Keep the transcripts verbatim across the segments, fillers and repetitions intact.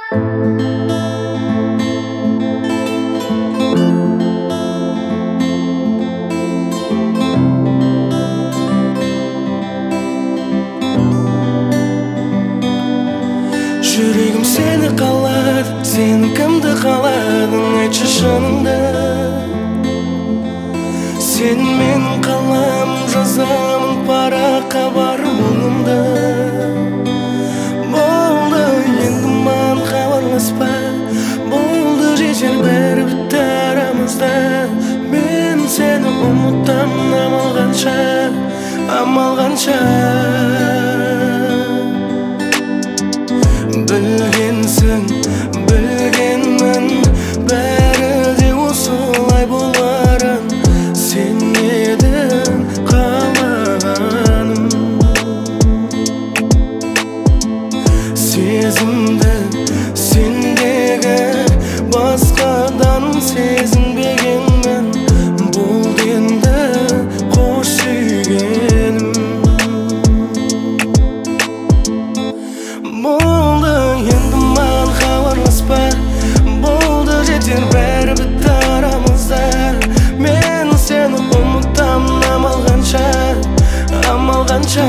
Жүрегім сені қалады, сен кімді қаладың, айтшы шыныңды. Сен менің қалам жазамын, параққа бар мұңымды. Болды, енді маған хабарласпа, болды, жетер бәрі бітті арамызда. Мен сені ұмытам, амал қанша, амал қанша. Білгенсің, білгенмін, бәрі де осылай боларын. Сен едің қалағаным, сезімді сендегі басқадан сезінбегенмін. Болды енді қош сүйгенім. Болды, енді маған хабарласпа, болды, жетер бәрі бітті арамызда. Мен сені ұмытам, амал қанша, амал қанша.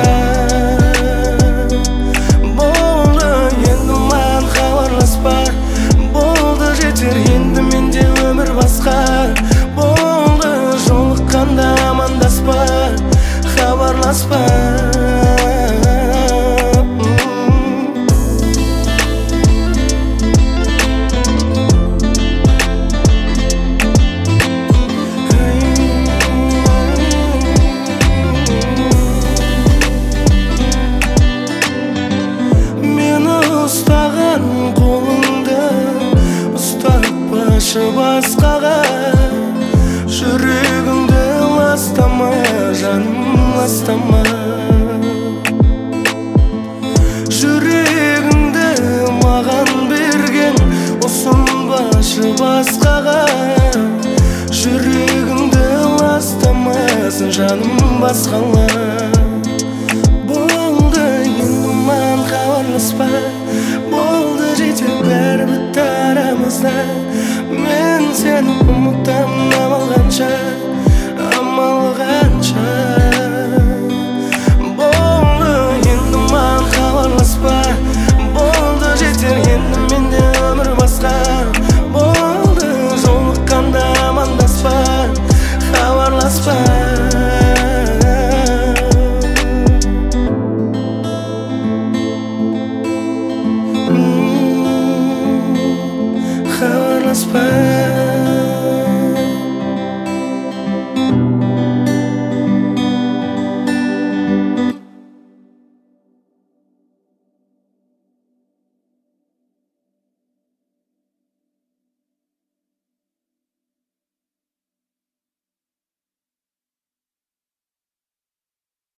Болды, енді маған хабарласпа, болды, жетер енді менде өмір басқа. Болды, жолыққанда амандаспа, хабарласпа. Басқаға жүрегіңді ластама, жаным ластама. Жүрегіңді маған берген, ұсынбашы басқаға. Жүрегіңді ластамасын жаным басқалар.